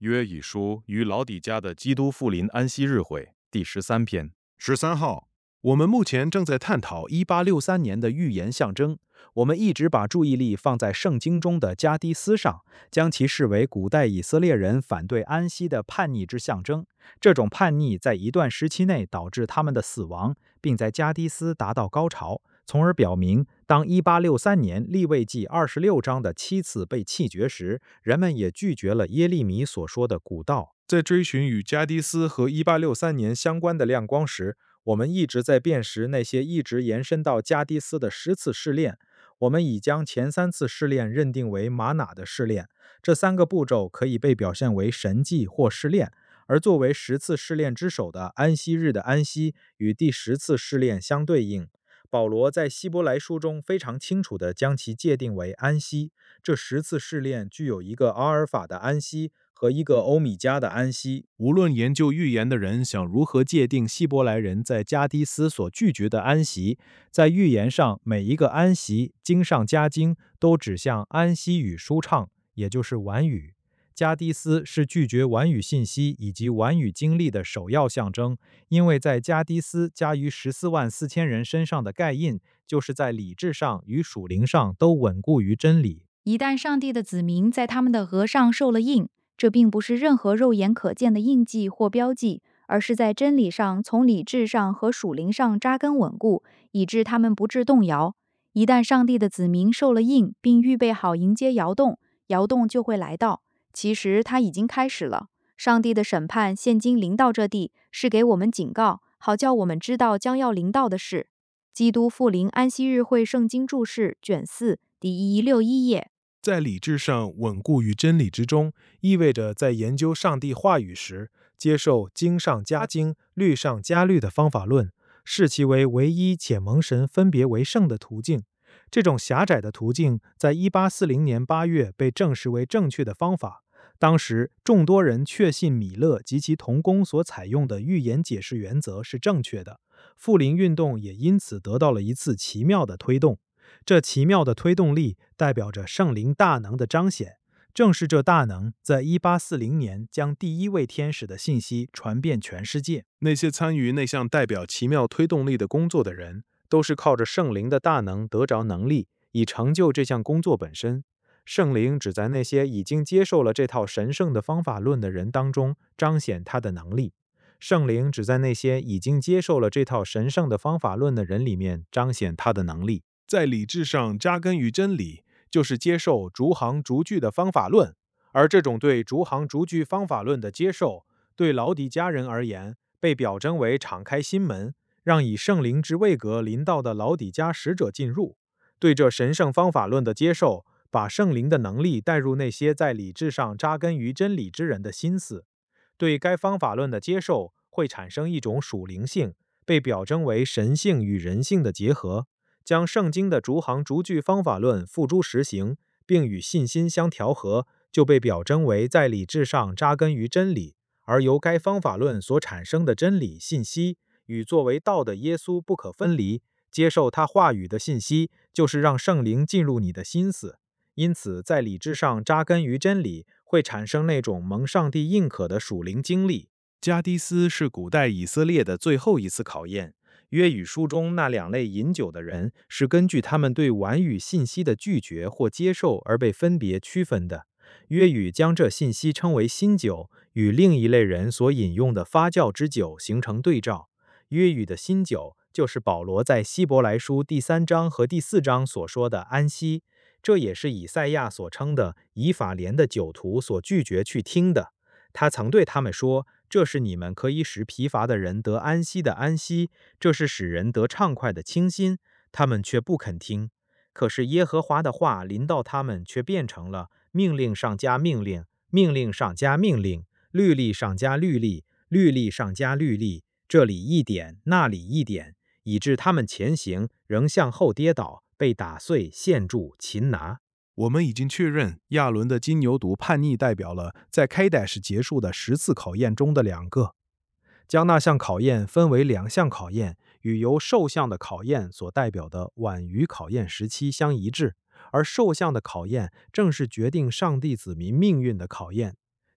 约珥书与老底嘉的基督复临安息日会第13篇。 13号，我们目前正在探讨1863年的预言象征。我们一直把注意力放在圣经中的加迪斯上，将其视为古代以色列人反对安息的叛逆之象征。这种叛逆在一段时期内导致他们的死亡，并在加迪斯达到高潮，从而表明，当1863年利未记26章的妻子被弃绝时，人们也拒绝了耶利米所说的古道。在追寻与加迪斯和1863年相关的亮光时，我们一直在辨识那些一直延伸到加迪斯的10次试炼。我们已将前3次试炼认定为玛瑙的试炼，这3个步骤可以被表现为神迹或试炼，而作为10次试炼之首的安息日的安息与第10次试炼相对应。保罗在希伯来书中非常清楚地将其界定为安息，这10次试炼具有一个阿尔法的安息和一个欧米伽的安息。无论研究预言的人想如何界定希伯来人在加迪斯所拒绝的安息，在预言上每一个安息经上加经都指向安息与舒畅，也就是晚雨。加迪斯是拒绝晚雨信息以及晚雨经历的首要象征，因为在加迪斯加于144000人身上的盖印，就是在理智上与属灵上都稳固于真理。 一旦上帝的子民在他们的额上受了印，这并不是任何肉眼可见的印记或标记，而是在真理上从理智上和属灵上扎根稳固，以致他们不致动摇。一旦上帝的子民受了印，并预备好迎接摇动，摇动就会来到。其实它已经开始了。上帝的审判现今临到这地，是给我们警告，好叫我们知道将要临到的事。基督复临安息日会圣经注释卷4第161页。 在理智上稳固于真理之中，意味着在研究上帝话语时，接受经上加经、律上加律的方法论，视其为唯一且蒙神分别为圣的途径。这种狭窄的途径在1840年8月被证实为正确的方法。当时众多人确信米勒及其同工所采用的预言解释原则是正确的，复临运动也因此得到了一次奇妙的推动。这奇妙的推动力代表着圣灵大能的彰显，正是这大能在1840年将第一位天使的信息传遍全世界。那些参与那项代表奇妙推动力的工作的人，都是靠着圣灵的大能得着能力，以成就这项工作本身。圣灵只在那些已经接受了这套神圣的方法论的人当中彰显他的能力。圣灵只在那些已经接受了这套神圣的方法论的人里面彰显他的能力。在理智上扎根于真理，就是接受逐行逐句的方法论，而这种对逐行逐句方法论的接受，对老底嘉人而言，被表征为敞开心门，让以圣灵之位格临到的老底嘉使者进入。对这神圣方法论的接受，把圣灵的能力带入那些在理智上扎根于真理之人的心思。对该方法论的接受，会产生一种属灵性，被表征为神性与人性的结合。将圣经的逐行逐句方法论付诸实行，并与信心相调和，就被表征为在理智上扎根于真理，而由该方法论所产生的真理信息与作为道的耶稣不可分离。接受他话语的信息，就是让圣灵进入你的心思。因此，在理智上扎根于真理，会产生那种蒙上帝认可的属灵经历。加迪斯是古代以色列的最后一次考验。约珥书中那2类饮酒的人是根据他们对晚雨信息的拒绝或接受而被分别区分的。约珥将这信息称为新酒，与另一类人所饮用的发酵之酒形成对照。约珥的新酒就是保罗在希伯来书第3章和第4章所说的安息，这也是以赛亚所称的以法莲的酒徒所拒绝去听的。他曾对他们说，这是你们可以使疲乏的人得安息的安息，这是使人得畅快的清心，他们却不肯听。可是耶和华的话临到他们，却变成了命令上加命令，命令上加命令，律例上加律例，律例上加律例，这里一点，那里一点，以致他们前行，仍向后跌倒，被打碎、陷住、擒拿。我们已经确认，亚伦的金牛犊叛逆代表了在开代时结束的10次考验中的2个。将那项考验分为2项考验，与由兽象的考验所代表的晚雨考验时期相一致，而兽象的考验正是决定上帝子民命运的考验。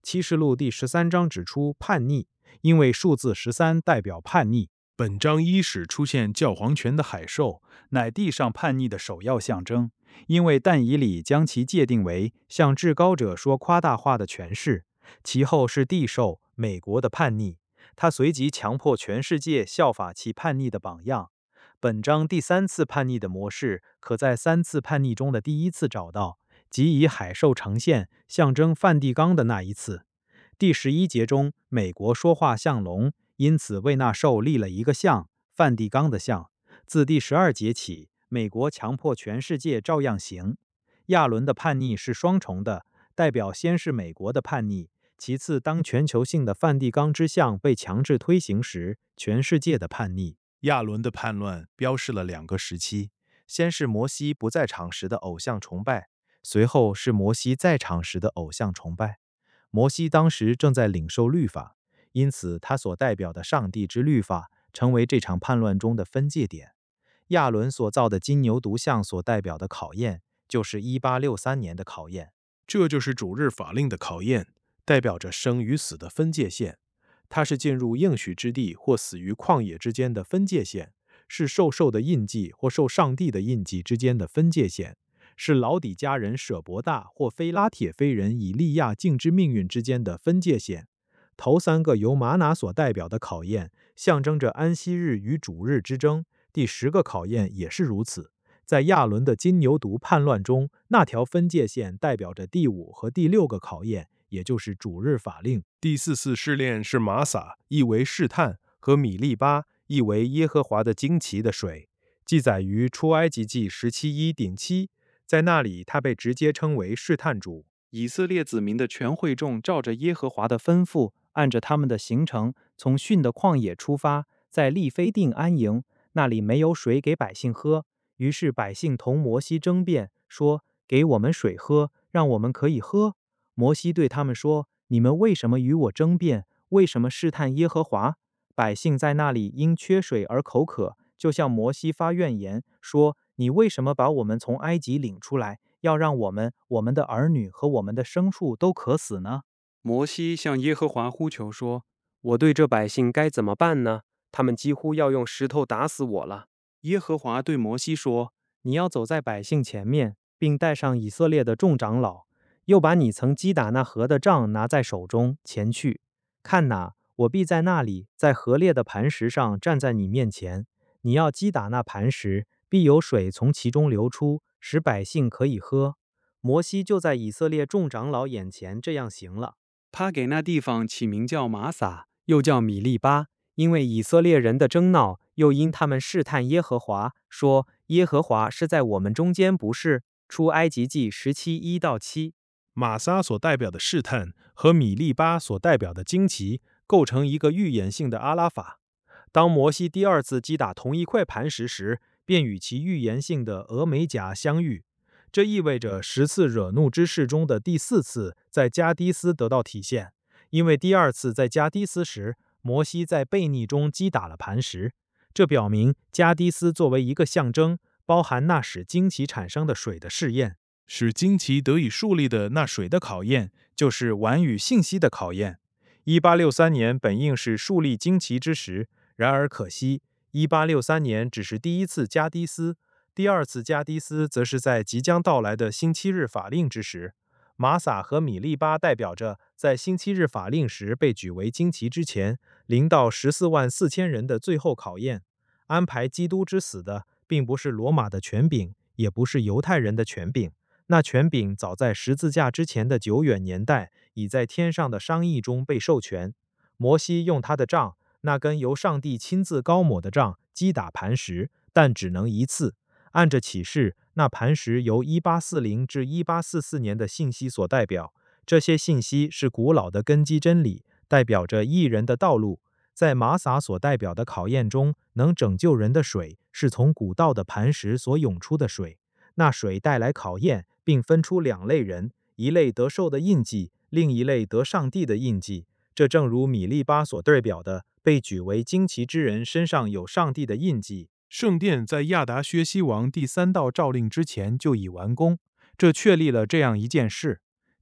启示录第13章指出叛逆，因为数字13代表叛逆。 本章伊始出现教皇权的海兽，乃地上叛逆的首要象征，因为但以理将其界定为向至高者说夸大话的权势。其后是地兽美国的叛逆，他随即强迫全世界效法其叛逆的榜样。本章第3次叛逆的模式，可在3次叛逆中的第1次找到，即以海兽呈现，象征梵蒂冈的那一次。第11节中，美国说话像龙，因此为那兽立了一个像，梵蒂冈的像。自第12节起，美国强迫全世界照样行。亚伦的叛逆是双重的，代表先是美国的叛逆，其次当全球性的梵蒂冈之像被强制推行时，全世界的叛逆。亚伦的叛乱标示了2个时期，先是摩西不在场时的偶像崇拜，随后是摩西在场时的偶像崇拜。摩西当时正在领受律法，因此他所代表的上帝之律法成为这场叛乱中的分界点。亚伦所造的金牛犊像所代表的考验，就是1863年的考验，这就是主日法令的考验，代表着生与死的分界线。它是进入应许之地或死于旷野之间的分界线，是受兽的印记或受上帝的印记之间的分界线，是老底嘉人舍伯大或非拉铁非人以利亚敬之命运之间的分界线。头3个由玛拿所代表的考验，象征着安息日与主日之争。第10个考验也是如此。在亚伦的金牛犊叛乱中，那条分界线代表着第5和第6个考验，也就是主日法令。第4次试炼是玛撒，意为试探，和米利巴，意为耶和华的旌旗的水，记载于出埃及记17:1-7。在那里，他被直接称为试探主。以色列子民的全会众照着耶和华的吩咐，按着他们的行程，从逊的旷野出发，在利非定安营，那里没有水给百姓喝。于是百姓同摩西争辩，说：“给我们水喝，让我们可以喝。”摩西对他们说：“你们为什么与我争辩？为什么试探耶和华？”百姓在那里因缺水而口渴，就向摩西发怨言，说：“你为什么把我们从埃及领出来，要让我们、我们的儿女和我们的牲畜都渴死呢？”摩西向耶和华呼求说：“我对这百姓该怎么办呢？他们几乎要用石头打死我了。”耶和华对摩西说：“你要走在百姓前面，并带上以色列的众长老，又把你曾击打那河的杖拿在手中前去。看哪，我必在那里，在河裂的磐石上站在你面前。你要击打那磐石，必有水从其中流出，使百姓可以喝。”摩西就在以色列众长老眼前这样行了。他给那地方起名叫玛撒，又叫米利巴，因为以色列人的争闹，又因他们试探耶和华，说：“耶和华是在我们中间，不是？”出埃及记17:1-7。玛撒所代表的试探和米利巴所代表的旌旗，构成一个预言性的阿拉法。当摩西第2次击打同一块磐石时，便与其预言性的俄美甲相遇。这意味着10次惹怒之事中的第4次在加低斯得到体现，因为第2次在加低斯时，摩西在悖逆中击打了磐石。这表明加低斯作为一个象征，包含那使旌旗产生的水的试验。使旌旗得以树立的那水的考验，就是晚与信息的考验。1863年本应是树立旌旗之时，然而可惜，1863年只是第1次加低斯，第2次加低斯则是在即将到来的星期日法令之时。玛撒和米利巴代表着在星期日法令时被举为旌旗之前，临到144000人的最后考验。安排基督之死的，并不是罗马的权柄，也不是犹太人的权柄。那权柄早在十字架之前的久远年代，已在天上的商议中被授权。摩西用他的杖，那根由上帝亲自高抹的杖，击打磐石，但只能1次。按着启示，那磐石由1840至1844年的信息所代表。这些信息是古老的根基真理，代表着义人的道路。在玛撒所代表的考验中，能拯救人的水，是从古道的磐石所涌出的水。那水带来考验，并分出2类人，一类得受的印记，另一类得上帝的印记。这正如米利巴所代表的，被举为旌旗之人身上有上帝的印记。圣殿在亚达薛西王第3道诏令之前就已完工，这确立了这样一件事：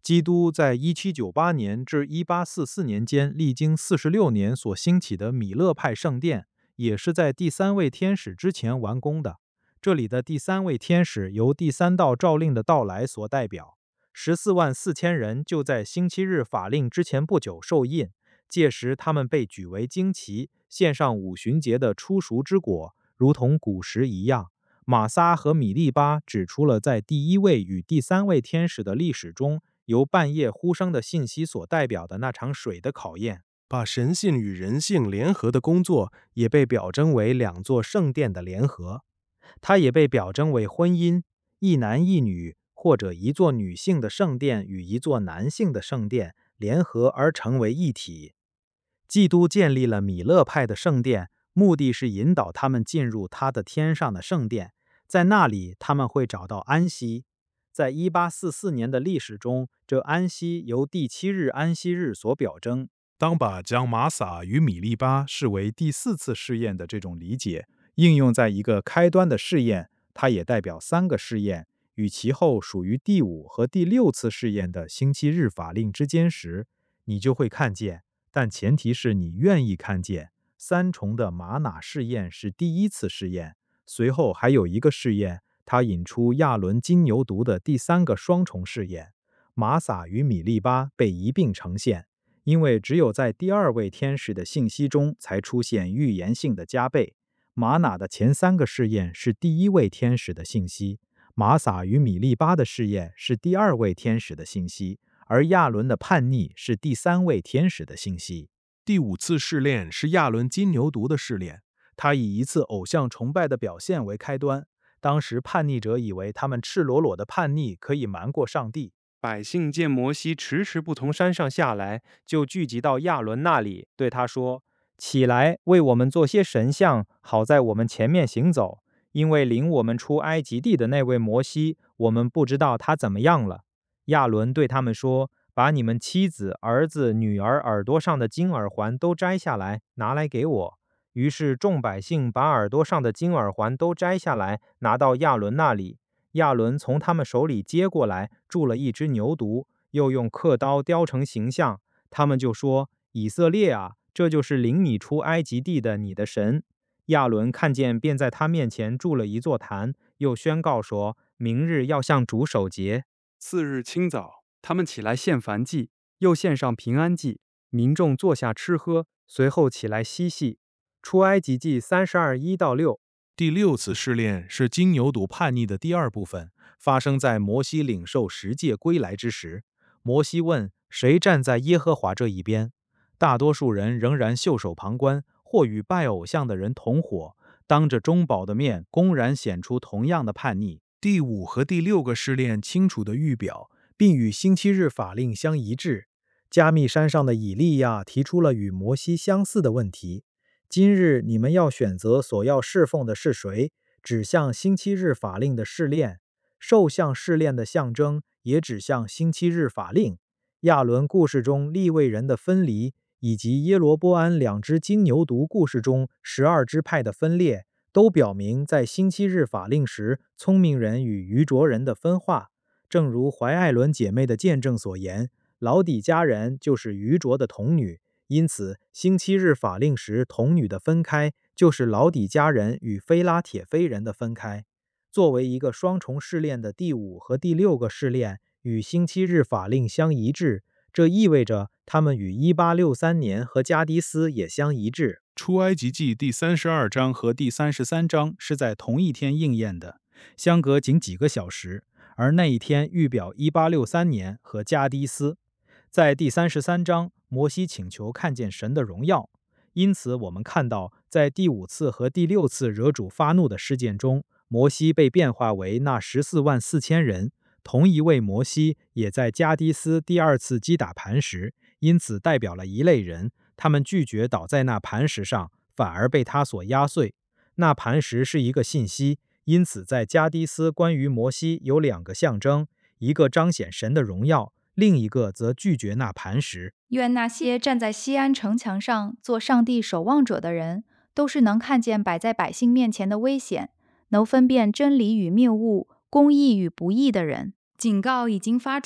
基督在1798年至1844年间历经46年所兴起的米勒派圣殿，也是在第三位天使之前完工的。这里的第三位天使由第三道诏令的到来所代表。144000人就在星期日法令之前不久受印，届时他们被举为旌旗，献上五旬节的初熟之果，如同古时一样。玛撒和米利巴指出了在第一位与第三位天使的历史中，由半夜呼声的信息所代表的那场水的考验。把神性与人性联合的工作，也被表征为两座圣殿的联合。它也被表征为婚姻，一男一女，或者一座女性的圣殿与一座男性的圣殿联合而成为一体。基督建立了米勒派的圣殿，目的是引导他们进入他的天上的圣殿，在那里他们会找到安息。在1844年的历史中，这安息由第7日安息日所表征。当把将玛撒与米利巴视为第4次试验的这种理解应用在一个开端的试验，它也代表3个试验与其后属于第5和第6次试验的星期日法令之间时，你就会看见，但前提是你愿意看见，3重的玛拿试验是第1次试验，随后还有一个试验，它引出亚伦金牛犊的第3个双重试验。玛撒与米利巴被一并呈现，因为只有在第2位天使的信息中才出现预言性的加倍。玛拿的前3个试验是第1位天使的信息，玛撒与米利巴的试验是第2位天使的信息，而亚伦的叛逆是第3位天使的信息。第5次试炼是亚伦金牛犊的试炼，他以一次偶像崇拜的表现为开端。当时叛逆者以为他们赤裸裸的叛逆可以瞒过上帝。百姓见摩西迟迟不从山上下来，就聚集到亚伦那里，对他说：“起来，为我们做些神像，好在我们前面行走。因为领我们出埃及地的那位摩西，我们不知道他怎么样了。”亚伦对他们说：“把你们妻子、儿子、女儿耳朵上的金耳环都摘下来，拿来给我。”于是众百姓把耳朵上的金耳环都摘下来，拿到亚伦那里。亚伦从他们手里接过来，铸了一只牛犊，又用刻刀雕成形象。他们就说：“以色列啊，这就是领你出埃及地的你的神。”亚伦看见，便在他面前筑了一座坛，又宣告说：“明日要向主守节。”次日清早，他们起来献燔祭，又献上平安祭。民众坐下吃喝，随后起来嬉戏。出埃及记32:1-6。第6次试炼是金牛犊叛逆的第2部分，发生在摩西领受10诫归来之时。摩西问：“谁站在耶和华这一边？”大多数人仍然袖手旁观，或与拜偶像的人同伙，当着中保的面公然显出同样的叛逆。第5和第6个试炼清楚地预表，并与星期日法令相一致。加密山上的以利亚提出了与摩西相似的问题：今日你们要选择所要侍奉的是谁，指向星期日法令的试炼。兽像试炼的象征也指向星期日法令。亚伦故事中利未人的分离，以及耶罗波安2只金牛犊故事中12支派的分裂，都表明在星期日法令时，聪明人与愚拙人的分化。正如怀艾伦姐妹的见证所言，老底嘉人就是愚拙的童女，因此星期日法令时童女的分开，就是老底嘉人与非拉铁非人的分开。作为一个双重试炼的第5和第6个试炼与星期日法令相一致，这意味着他们与1863年和加迪斯也相一致。出埃及记第32章和第33章是在同一天应验的，相隔仅几个小时，而那一天预表1863年和加迪斯。在第33章，摩西请求看见神的荣耀，因此我们看到在第5次和第6次惹主发怒的事件中，摩西被变化为那144000人。同一位摩西也在加迪斯第2次击打磐石，因此代表了一类人，他们拒绝倒在那磐石上，反而被他所压碎。那磐石是一个信息，因此在加迪斯关于摩西有2个象征，一个彰显神的荣耀，另一个则拒绝那磐石。 愿那些站在西安城墙上做上帝守望者的人，都是能看见摆在百姓面前的危险，能分辨真理与谬误、公义与不义的人。警告已经发出，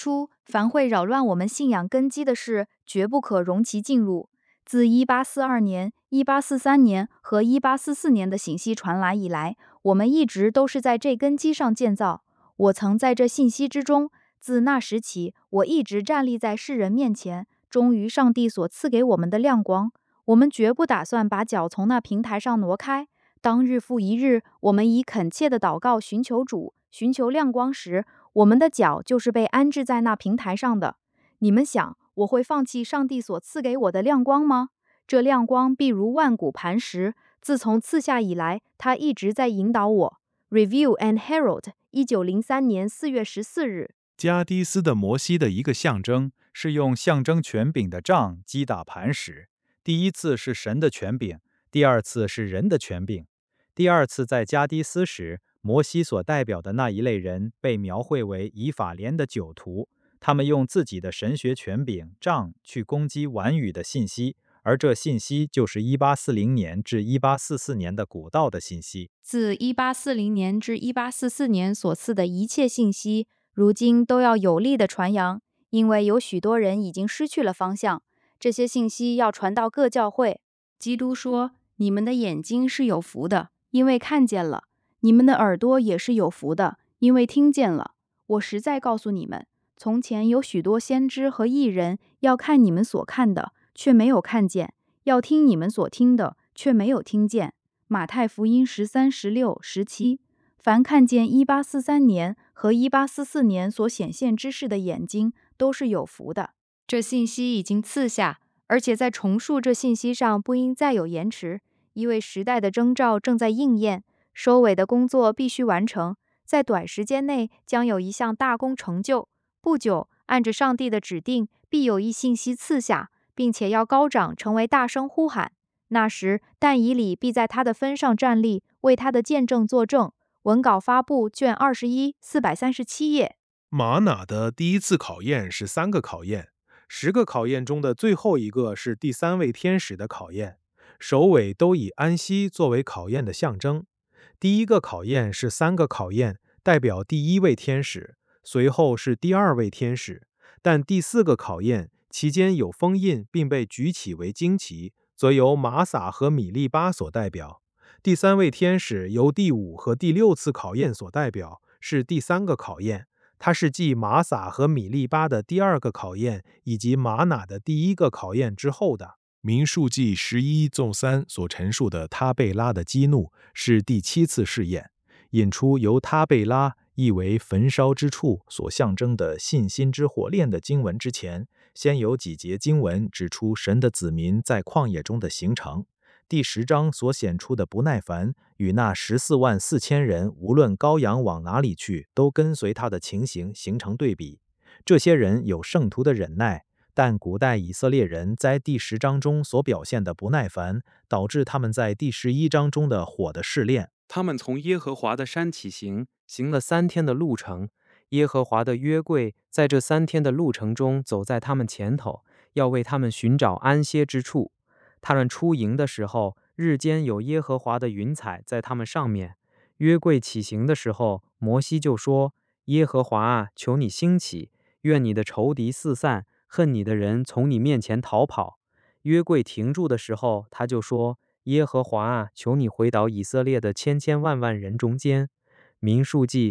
凡会扰乱我们信仰根基的事，绝不可容其进入。自1842年、1843年和1844年的信息传来以来，我们一直都是在这根基上建造。我曾在这信息之中，自那时起，我一直站立在世人面前，忠于上帝所赐给我们的亮光。我们绝不打算把脚从那平台上挪开。当日复一日，我们以恳切的祷告寻求主，寻求亮光时，我们的脚就是被安置在那平台上的。你们想，我会放弃上帝所赐给我的亮光吗？这亮光必如万古磐石，自从赐下以来，它一直在引导我。Review and Herald， 1903年4月14日。 加低斯的摩西的一个象征是用象征权柄的杖击打磐石。第一次是神的权柄，第二次是人的权柄。第二次在加低斯时，摩西所代表的那一类人被描绘为以法莲的酒徒，他们用自己的神学权柄杖去攻击婉语的信息，而这信息就是1840年至1844年的古道的信息。 自1840年至1844年所赐的一切信息，如今都要有力的传扬，因为有许多人已经失去了方向。这些信息要传到各教会。基督说：“你们的眼睛是有福的，因为看见了；你们的耳朵也是有福的，因为听见了。我实在告诉你们，从前有许多先知和义人要看你们所看的，却没有看见；要听你们所听的，却没有听见。”马太福音13、16、17。凡看见1843年和1844年所显现之事的眼睛，都是有福的。这信息已经赐下，而且在重述这信息上不应再有延迟，因为时代的征兆正在应验，收尾的工作必须完成，在短时间内将有一项大功成就。不久，按着上帝的指定，必有一信息赐下，并且要高涨，成为大声呼喊。那时，但以理必在他的分上站立，为他的见证作证。文稿发布，卷21 437页。 玛瑙的第一次考验是3个考验，10个考验中的最后一个是第3位天使的考验，首尾都以安息作为考验的象征。第一个考验是3个考验，代表第1位天使，随后是第2位天使，但第4个考验其间有封印并被举起为旌旗，则由玛撒和米利巴所代表。第3位天使由第5和第6次考验所代表，是第3个考验，它是继玛撒和米利巴的第2个考验以及玛瑙的第1个考验之后的。民数记11:3所陈述的他贝拉的激怒是第7次试验，引出由他贝拉意为焚烧之处所象征的信心之火炼的经文之前，先有几节经文指出神的子民在旷野中的行程。第10章所显出的不耐烦与那144000人无论羔羊往哪里去都跟随他的情形形成对比。这些人有圣徒的忍耐，但古代以色列人在第10章中所表现的不耐烦，导致他们在第11章中的火的试炼。 他们从耶和华的山起行，行了3天的路程。耶和华的约柜在这3天的路程中走在他们前头，要为他们寻找安歇之处。他们出营的时候，日间有耶和华的云彩在他们上面。约柜起行的时候，摩西就说：“耶和华啊，求你兴起，愿你的仇敌四散，恨你的人从你面前逃跑。”约柜停住的时候，他就说：“耶和华啊，求你回倒以色列的千千万万人中间。”民数记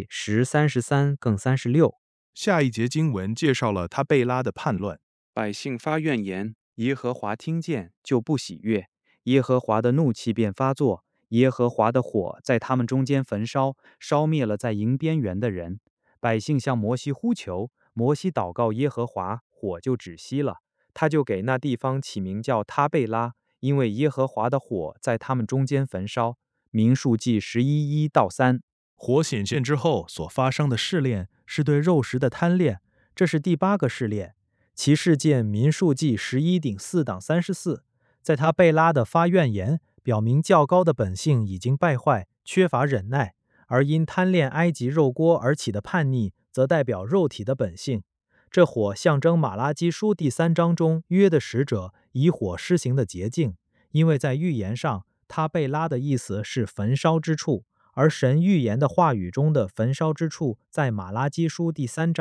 10:33-36。 下一节经文介绍了他贝拉的叛乱。 百姓发怨言，耶和华听见就不喜悦，耶和华的怒气便发作，耶和华的火在他们中间焚烧，烧灭了在营边缘的人。百姓向摩西呼求，摩西祷告耶和华，火就止息了。他就给那地方起名叫他贝拉，因为耶和华的火在他们中间焚烧。民数记11:1-3。 火显现之后所发生的试炼是对肉食的贪恋，这是第8个试炼。其事件民数记11:4-34，在他贝拉的发怨言，表明较高的本性已经败坏，缺乏忍耐，而因贪恋埃及肉锅而起的叛逆，则代表肉体的本性。这火象征马拉基书第3章中约的使者以火施行的洁净，因为在预言上，他贝拉的意思是焚烧之处，而神预言的话语中的焚烧之处，在马拉基书第3章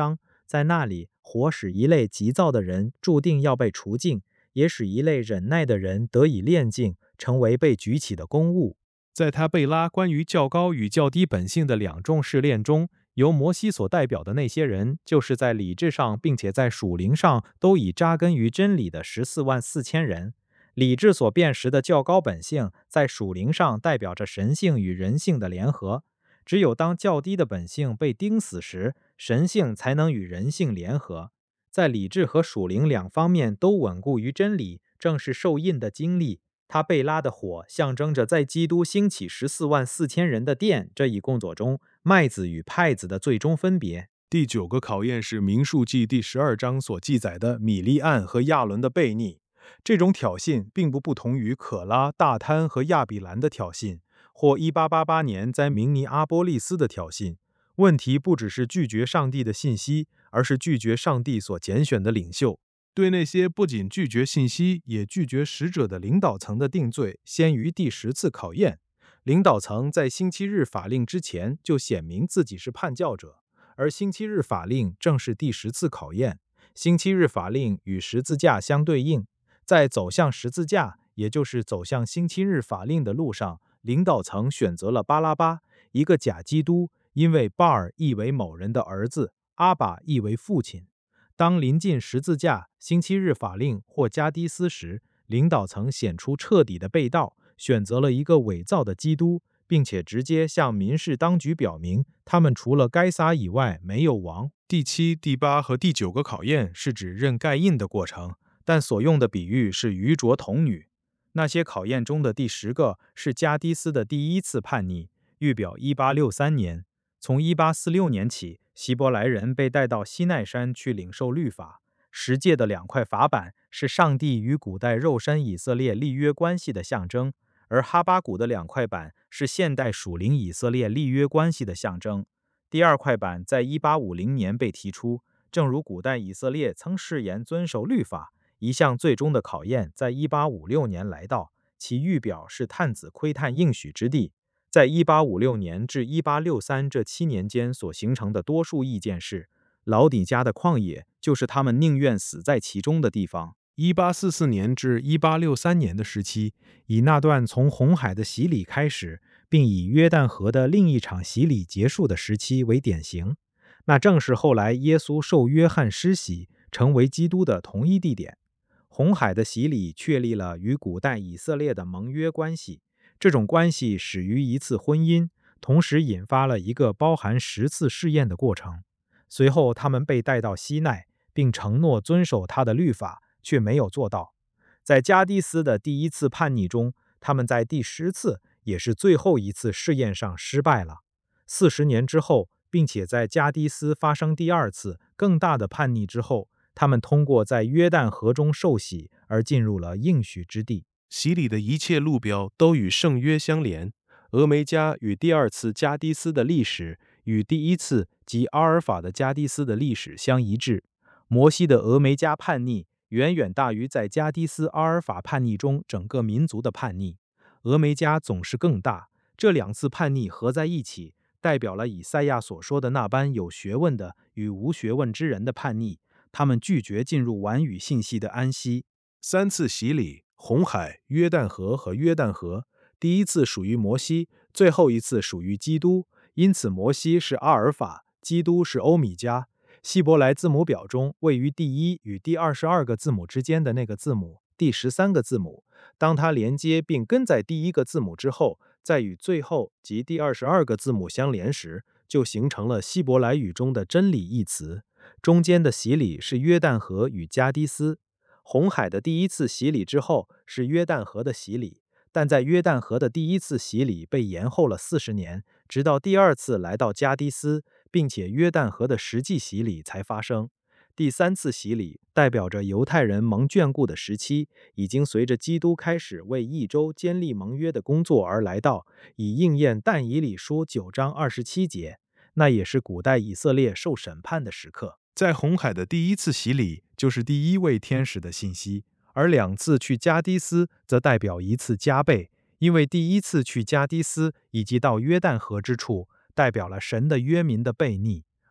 在那里，火使一类急躁的人注定要被除尽，也使一类忍耐的人得以炼净，成为被举起的公物。 在他贝拉关于较高与较低本性的两种试炼中，由摩西所代表的那些人，就是在理智上并且在属灵上都已扎根于真理的144000人。理智所辨识的较高本性，在属灵上代表着神性与人性的联合。只有当较低的本性被钉死时，神性才能与人性联合。在理智和属灵两方面都稳固于真理，正是受印的经历。他贝拉的火象征着在基督兴起144000人的殿这一工作中，麦子与派子的最终分别。 第9个考验是民数记第12章所记载的米利暗和亚伦的悖逆。这种挑衅并不同于可拉、大贪和亚比兰的挑衅，或1888年在明尼阿波利斯的挑衅。问题不只是拒绝上帝的信息，而是拒绝上帝所拣选的领袖。对那些不仅拒绝信息，也拒绝使者的领导层的定罪，先于第10次考验。领导层在星期日法令之前就显明自己是叛教者，而星期日法令正是第10次考验。星期日法令与十字架相对应，在走向十字架，也就是走向星期日法令的路上，领导层选择了巴拉巴，一个假基督，因为巴尔意为某人的儿子，阿巴意为父亲。当临近十字架、星期日法令或加迪斯时，领导层显出彻底的背道，选择了一个伪造的基督，并且直接向民事当局表明，他们除了该撒以外没有王。第7、第8和第9个考验是指认盖印的过程，但所用的比喻是愚拙童女。那些考验中的第10个是加迪斯的第1次叛逆，预表1863年。从1846年起，希伯来人被带到西奈山去领受律法。10诫的2块法板是上帝与古代肉身以色列立约关系的象征，而哈巴谷的2块板是现代属灵以色列立约关系的象征。第2块板在1850年被提出，正如古代以色列曾誓言遵守律法。一项最终的考验在1856年来到，其预表是探子窥探应许之地。在1856年至1863这7年间所形成的多数意见是，老底嘉的旷野就是他们宁愿死在其中的地方。1844年至1863年的时期，以那段从红海的洗礼开始，并以约旦河的另一场洗礼结束的时期为典型。那正是后来耶稣受约翰施洗，成为基督的同一地点。红海的洗礼确立了与古代以色列的盟约关系。这种关系始于一次婚姻，同时引发了一个包含10次试验的过程。随后他们被带到西奈，并承诺遵守他的律法，却没有做到。在加迪斯的第1次叛逆中，他们在第10次，也是最后一次试验上失败了。40年之后，并且在加迪斯发生第2次更大的叛逆之后，他们通过在约旦河中受洗而进入了应许之地。洗礼的一切路标都与圣约相连。俄梅加与第2次加迪斯的历史与第1次及阿尔法的加迪斯的历史相一致。摩西的俄梅加叛逆远远大于在加迪斯阿尔法叛逆中整个民族的叛逆。俄梅加总是更大。这2次叛逆合在一起，代表了以赛亚所说的那般有学问的与无学问之人的叛逆。他们拒绝进入晚雨信息的安息。3次洗礼，红海、约旦河和约旦河，第1次属于摩西，最后一次属于基督。因此摩西是阿尔法，基督是欧米加。希伯来字母表中位于第1与第22个字母之间的那个字母，第13个字母，当它连接并跟在第1个字母之后，再与最后及第22个字母相连时，就形成了希伯来语中的真理一词。中间的洗礼是约旦河与加迪斯。红海的第1次洗礼之后是约旦河的洗礼，但在约旦河的第1次洗礼被延后了40年，直到第2次来到加迪斯，并且约旦河的实际洗礼才发生。第3次洗礼代表着犹太人蒙眷顾的时期，已经随着基督开始为一周坚立盟约的工作而来到，以应验但以理书9章27节。那也是古代以色列受审判的时刻。在红海的第1次洗礼就是第1位天使的信息，而2次去加迪斯则代表1次加倍，因为第1次去加迪斯以及到约旦河之处代表了神的约民的悖逆，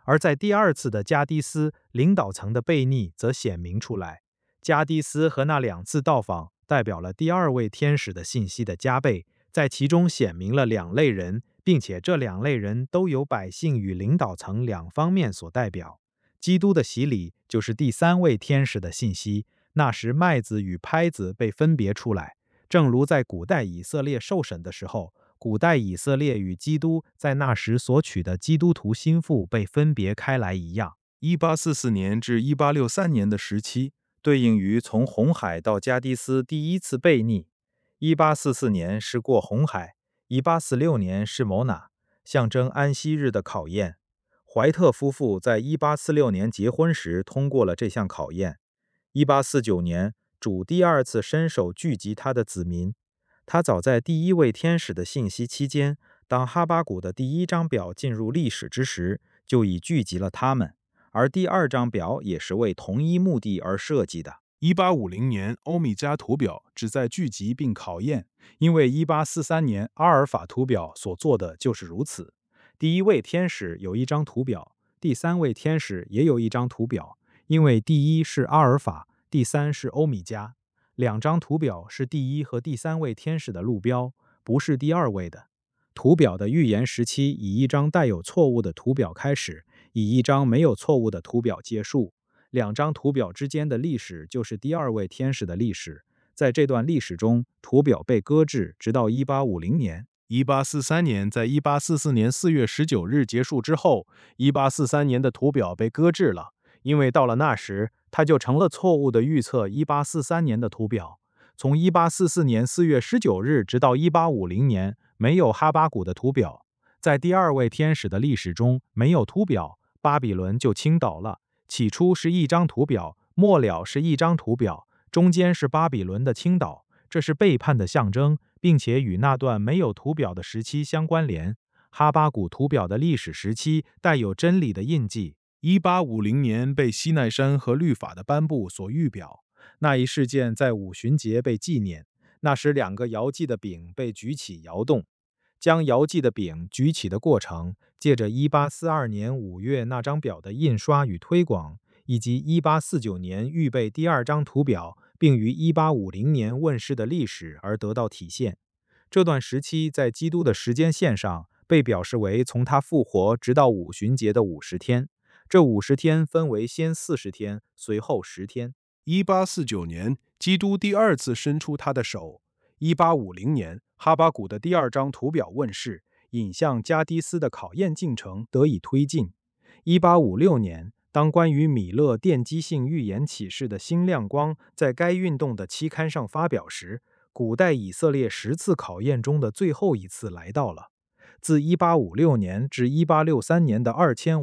而在第二次的加迪斯，领导层的悖逆则显明出来。加迪斯和那2次到访代表了第2位天使的信息的加倍，在其中显明了2类人，并且这2类人都由百姓与领导层2方面所代表。基督的洗礼就是第3位天使的信息，那时麦子与拍子被分别出来，正如在古代以色列受审的时候，古代以色列与基督在那时所娶的基督徒心腹被分别开来一样。 1844年至1863年的时期，对应于从红海到加的斯第1次悖逆。1844年是过红海，1846年是某哪，象征安息日的考验。怀特夫妇在1846年结婚时通过了这项考验。1849年，主第2次伸手聚集他的子民。他早在第1位天使的信息期间，当哈巴谷的第1张表进入历史之时，就已聚集了他们，而第2张表也是为同一目的而设计的。 1850年欧米伽图表旨在聚集并考验，因为1843年阿尔法图表所做的就是如此。第1位天使有1张图表，第3位天使也有1张图表，因为第1是阿尔法，第3是欧米伽。2张图表是第1和第3位天使的路标，不是第2位的。图表的预言时期以1张带有错误的图表开始，以1张没有错误的图表结束。2张图表之间的历史就是第2位天使的历史。在这段历史中，图表被搁置，直到1850年。1843年在1844年4月19日结束之后，1843年的图表被搁置了，因为到了那时，它就成了错误的预测1843年的图表。从1844年4月19日直到1850年，没有哈巴谷的图表。在第2位天使的历史中，没有图表，巴比伦就倾倒了。起初是1张图表，末了是1张图表，中间是巴比伦的倾倒，这是背叛的象征，并且与那段没有图表的时期相关联。哈巴谷图表的历史时期带有真理的印记。1850年被西奈山和律法的颁布所预表。那一事件在五旬节被纪念，那时2个摇祭的饼被举起摇动。将摇祭的饼举起的过程，借着1842年5月那张表的印刷与推广，以及1849年预备第2张图表，并于1850年问世的历史而得到体现。这段时期在基督的时间线上被表示为从他复活直到五旬节的50天，这50天分为先40天，随后10天。1849年，基督第2次伸出他的手。1850年，哈巴谷的第2张图表问世，引向加的斯的考验进程得以推进。1856年，当关于米勒奠基性预言启示的新亮光在该运动的期刊上发表时，古代以色列10次考验中的最后一次来到了。自1856年至1863年的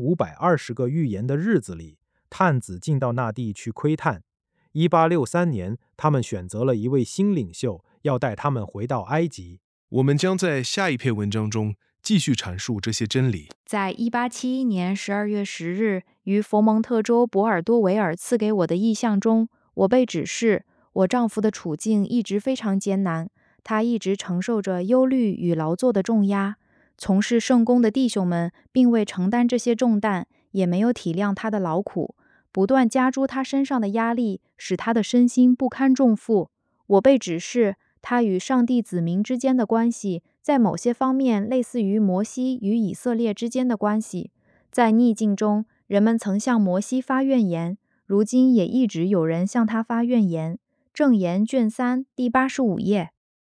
2520个预言的日子里，探子进到那地去窥探。1863年，他们选择了一位新领袖，要带他们回到埃及。 我们将在下一篇文章中继续阐述这些真理。 在1871年12月10日，于佛蒙特州博尔多维尔赐给我的意象中，我被指示，我丈夫的处境一直非常艰难，他一直承受着忧虑与劳作的重压。从事圣工的弟兄们并未承担这些重担，也没有体谅他的劳苦，不断加诸他身上的压力，使他的身心不堪重负。我被指示，他与上帝子民之间的关系，在某些方面类似于摩西与以色列之间的关系。在逆境中，人们曾向摩西发怨言，如今也一直有人向他发怨言。正言卷3第85页。